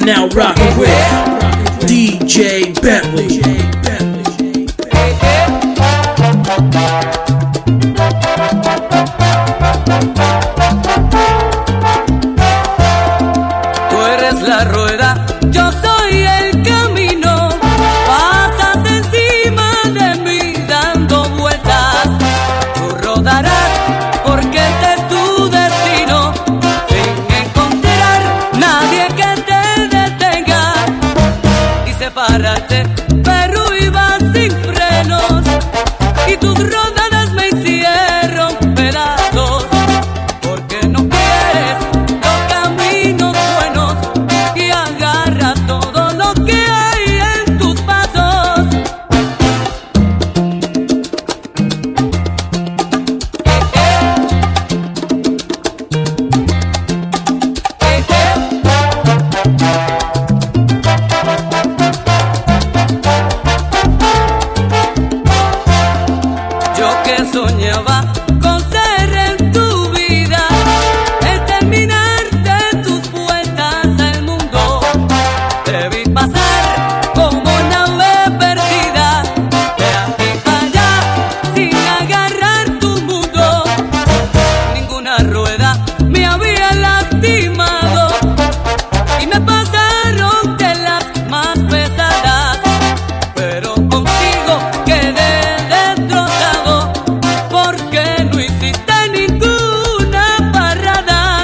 now rocking with DJ Bentley. Tú eres la rueda, yo soy el camino. Pasas encima de mí dando vueltas. Tú rodarás porque ese es tu destino. Sin encontrar nadie que te detenga y separarte, pero ibas sin frenos y tus rodadas me hicieron pedazos. Porque no quieres los caminos buenos y agarras todo lo que hay en tus pasos. Yo que soñaba con ser en tu vida, el terminarte tus puertas al mundo. Te vi pasar como nave perdida, de aquí para allá, sin agarrar tu mundo. Ninguna rueda me había lastimado y me pasaron de las más pesadas, pero contigo quedé destrozado porque no hiciste ninguna parrada.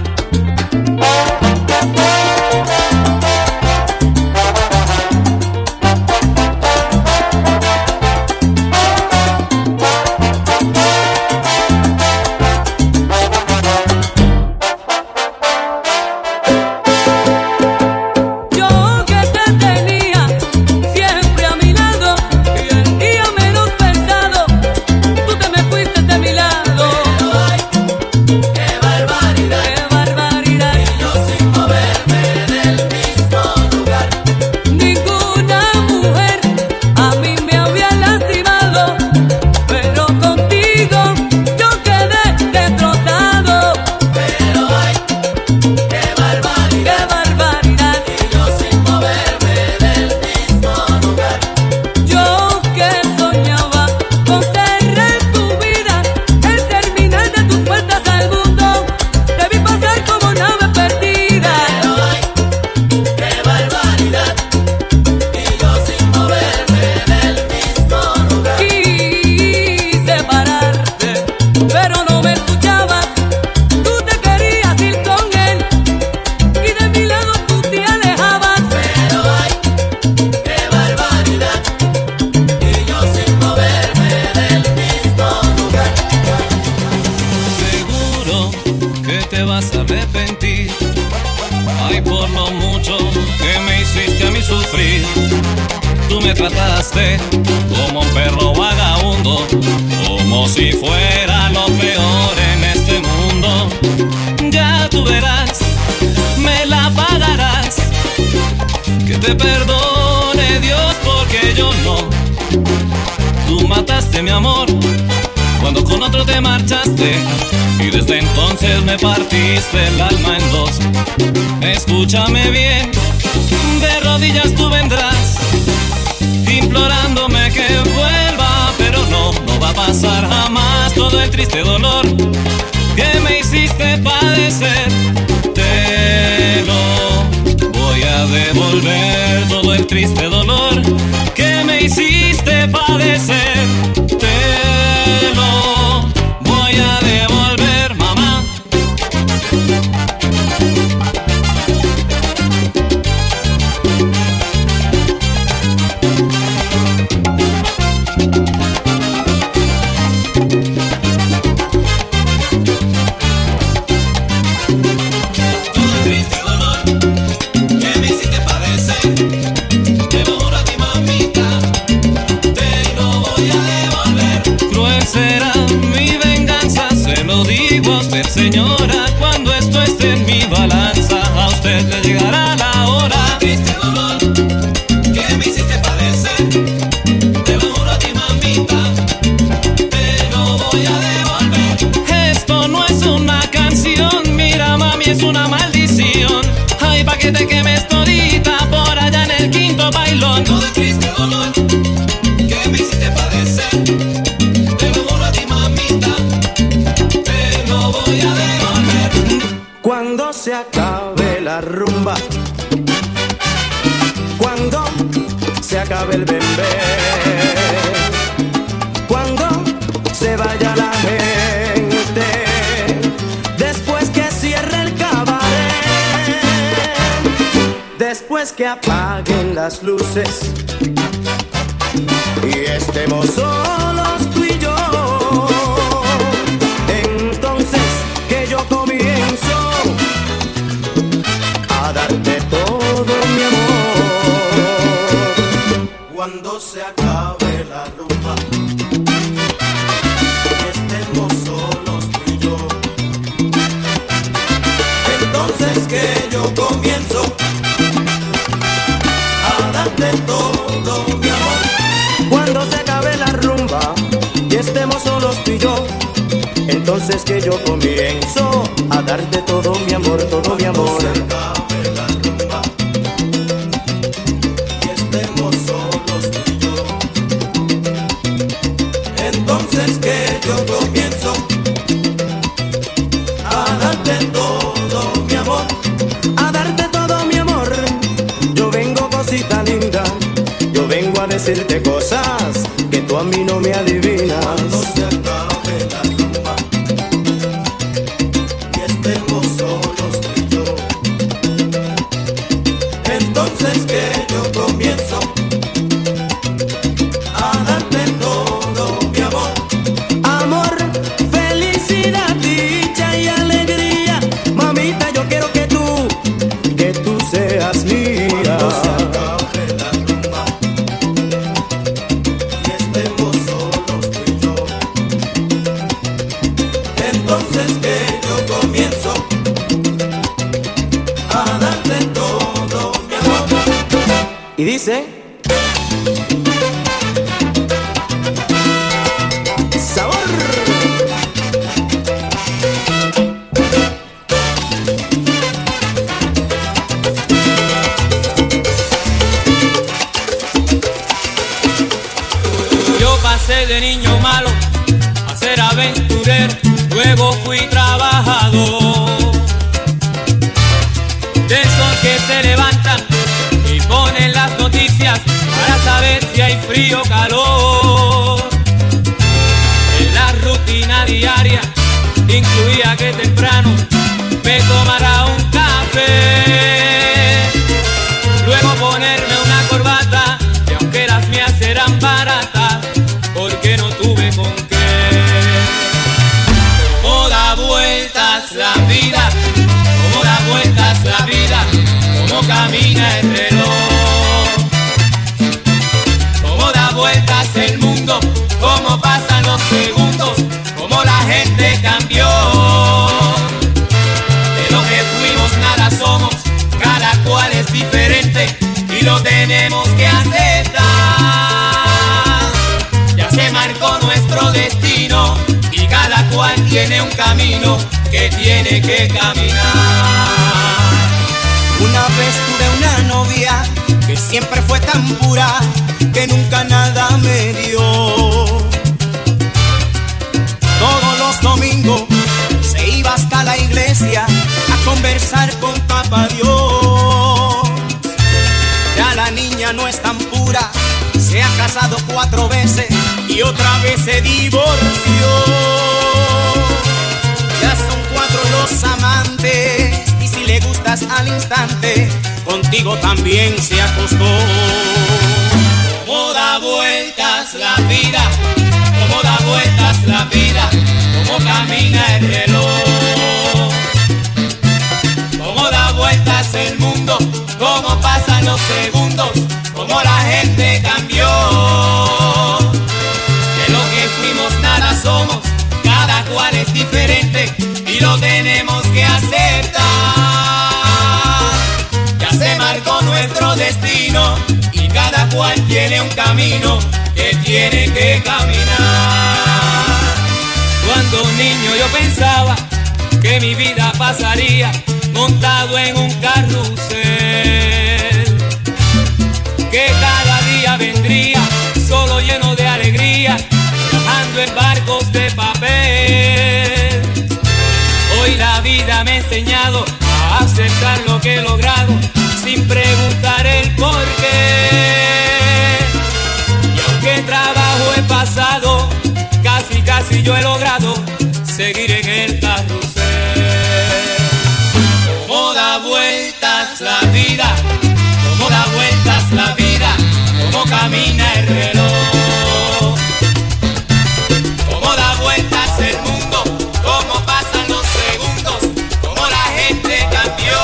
Yo que te tenía siempre a mi lado y el día menos pensado, tú te me fuiste de mi lado. Pero ay, qué barbaridad, ¡Qué barbaridad! y yo sin moverme del mismo lugar. Ninguna mujer a mí me había lastimado, pero contigo yo quedé destrozado. Pero ay, qué barbaridad, ¡Qué barbaridad! y yo sin moverme del mismo lugar. Yo que soñaba con ser en tu vida, el terminal de tus puertas al mundo. Te vi pasar como nave perdida. Pero ay, qué barbaridad, y yo sin moverme del mismo lugar. Quise pararte, pero no me escuchabas. Tú te querías ir con él y de mi lado tú te alejabas. Pero ay, qué barbaridad, y yo sin moverme del mismo lugar. Seguro que te vas a arrepentir. Ay, por lo mucho que me hiciste a mí sufrir. Tú me trataste como un perro vagabundo, como si fuera lo peor en este mundo. Ya tú verás, me la pagarás. Que te perdone Dios porque yo no. Tú mataste mi amor cuando con otro te marchaste, y desde entonces me partiste el alma en dos. Escúchame bien, de rodillas tú vendrás, implorándome que vuelva, pero no va a pasar jamás todo el triste dolor que me hiciste padecer. Te lo voy a devolver, todo el triste dolor que me hiciste padecer. Te lo voy a devolver, mamá. Todo el triste dolor que me hiciste padecer, te lo juro a ti, mamita, te lo voy a devolver. Cruel será mi venganza, se lo digo a usted, señora, cuando esto esté en mi balanza, a usted le llegará la hora. Triste dolor que me hiciste padecer, te lo juro a ti, mamita, te lo voy a devolver. Esto no es una canción, mira mami, es una maldición. Ay, pa' que te queme esto. se acabe la rumba, cuando se acabe el bembé, cuando se vaya la gente, después que cierre el cabaret, después que apaguen las luces y estemos solos tú y yo, entonces que yo comienzo a darte todo mi amor. Cuando se acabe la rumba y estemos solos tú y yo, entonces que yo comienzo a darte todo mi amor. Cuando se acabe la rumba y estemos solos tú y yo, entonces que yo comienzo a darte todo mi amor, todo mi amor. Cuando se acabe la rumba y estemos solos tú y yo, entonces que yo comienzo a darte todo mi amor, a darte todo mi amor. Yo vengo, cosita linda, yo vengo a decirte cosas que tú a mí no me adivinas. Cuando se acabe la rumba y estemos solos tú y yo, entonces que yo comienzo a darte todo mi amor. Amor, felicidad, dicha y alegría. Mamita, yo quiero que tú seas mía. Cuando se acabe la rumba y estemos solos tú y yo, entonces que yo comienzo a darte todo mi amor. Y dice: sabor. Yo pasé de niño malo a ser aventurero, luego fui trabajador, de esos que se levantan y ponen las noticias para saber si hay frío o calor. En la rutina diaria incluía que temprano me tomara un café, luego ponerme una corbata, y aunque las mías eran baratas, porque no tuve con qué. Cómo da vueltas la vida, cómo da vueltas la vida, cómo camina el reloj, cómo da vueltas el mundo, cómo pasan los segundos, cómo la gente cambió. De lo que fuimos nada somos, cada cual es diferente y lo tenemos que aceptar. Ya se marcó nuestro destino y cada cual tiene un camino que tiene que caminar. Una vez tuve una novia que siempre fue tan pura que nunca nada me dio. Todos los domingos se iba hasta la iglesia a conversar con Papá Dios. Ya la niña no es tan pura, se ha casado 4 veces y otra vez se divorció. Ya son 4 los amantes y si le gustas al instante, contigo también se acostó. Cómo da vueltas la vida, cómo da vueltas la vida, cómo camina el reloj, cómo da vueltas el mundo, cómo pasan los segundos, cómo la gente cambió. De lo que fuimos nada somos, cada cual es diferente y lo tenemos que aceptar. Ya se marcó nuestro destino y cada cual tiene un camino que tiene que caminar. Cuando niño yo pensaba que mi vida pasaría montado en un carrusel, que cada día vendría solo lleno de alegría, viajando en barcos de papel. Hoy la vida me ha enseñado a que he logrado sin preguntar el por qué. Y aunque trabajo he pasado, casi yo he logrado seguir en el carrusel. Cómo da vueltas la vida, cómo da vueltas la vida, cómo camina el reloj. Cómo da vueltas el mundo, cómo pasan los segundos, cómo la gente cambió.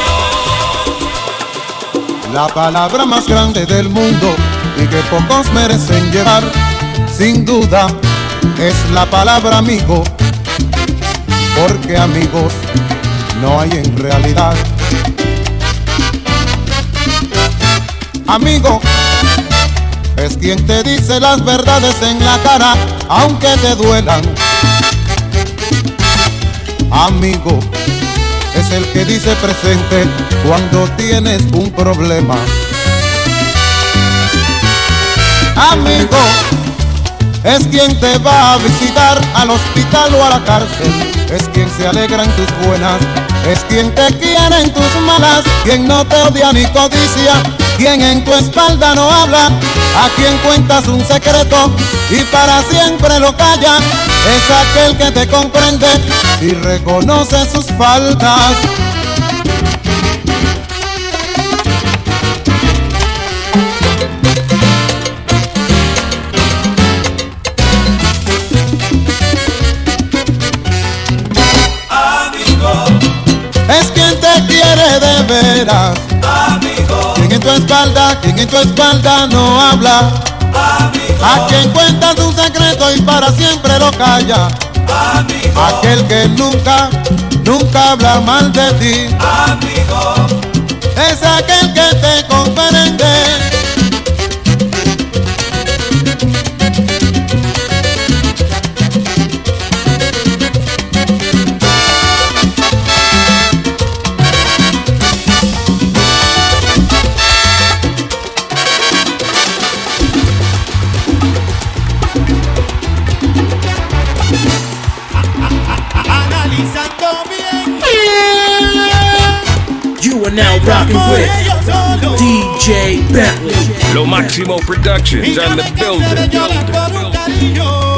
La palabra más grande del mundo y que pocos merecen llevar, sin duda, es la palabra amigo, porque amigos no hay en realidad. Amigo es quien te dice las verdades en la cara, aunque te duelan. Amigo es el que dice presente cuando tienes un problema. Amigo es quien te va a visitar al hospital o a la cárcel. Es quien se alegra en tus buenas, es quien te quiere en tus malas, quien no te odia ni codicia, quien en tu espalda no habla, a quien cuentas un secreto y para siempre lo calla. Es aquel que te comprende y reconoce sus faltas. Es quien te quiere de veras, amigo. Quien en tu espalda no habla, amigo. A quien cuenta tu secreto y para siempre lo calla, amigo. Aquel que nunca habla mal de ti, amigo. Es aquel que te comprende. You are now rocking with DJ Bentley. Lo Máximo Productions on the building.